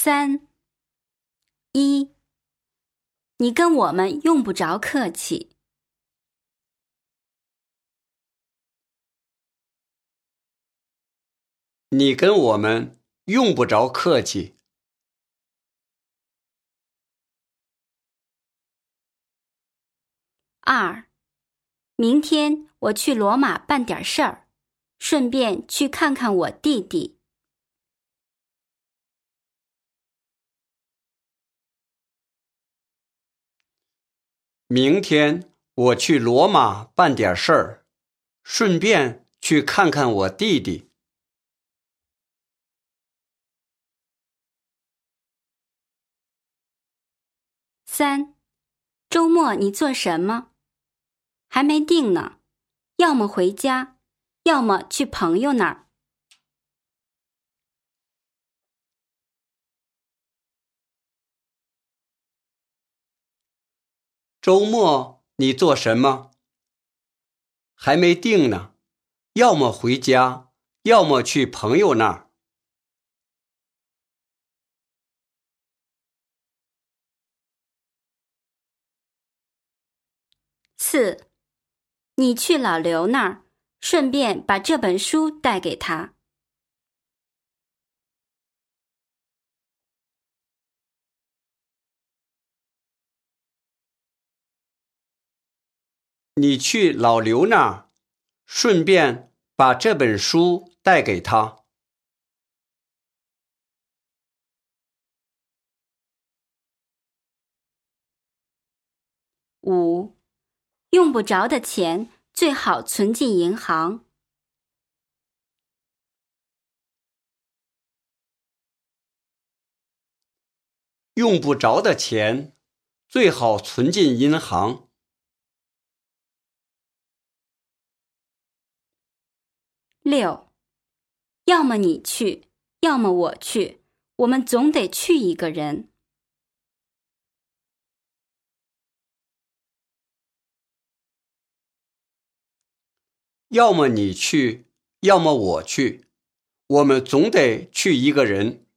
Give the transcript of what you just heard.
3、1，你跟我们用不着客气。 你跟我们用不着客气。 2、明天我去罗马办点事儿，顺便去看看我弟弟。 明天我去罗马办点事儿，顺便去看看我弟弟。 3、周末你做什么？还没定呢，要么回家，要么去朋友那儿。 周末你做什么？还没定呢，要么回家，要么去朋友那儿。 4、你去老刘那儿，顺便把这本书带给他。 你去老刘那儿，顺便把这本书带给他。 5、用不着的钱最好存进银行。 用不着的钱最好存进银行。 6、要么你去，要么我去，我们总得去一个人。 要么你去，要么我去，我们总得去一个人。